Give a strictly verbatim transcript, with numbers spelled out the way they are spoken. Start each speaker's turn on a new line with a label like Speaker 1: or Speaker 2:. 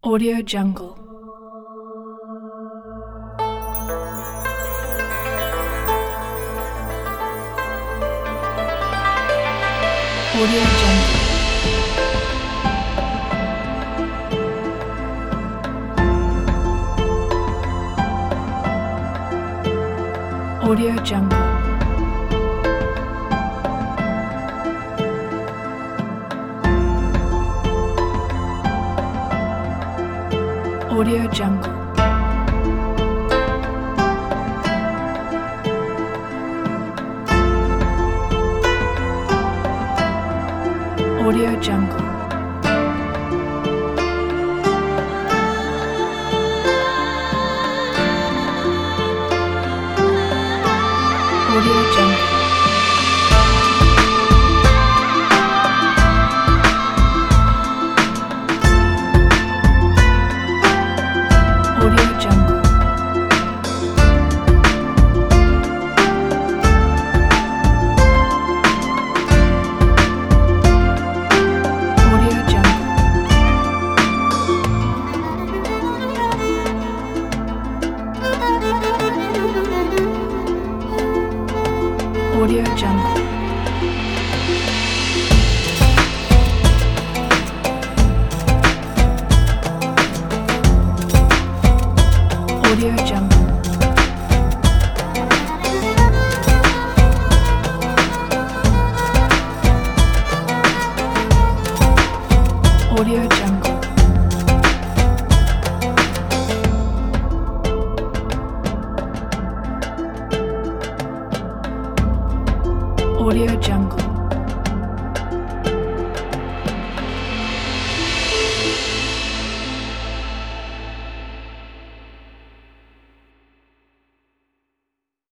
Speaker 1: Audio Jungle. Audio Jungle. Audio Jungle. Audio Jungle. Audio Jungle. Audio Jungle. Audio Jungle. Audio Jungle. Audio Jungle. Audio Jungle. Audio Jungle. Audio Jungle.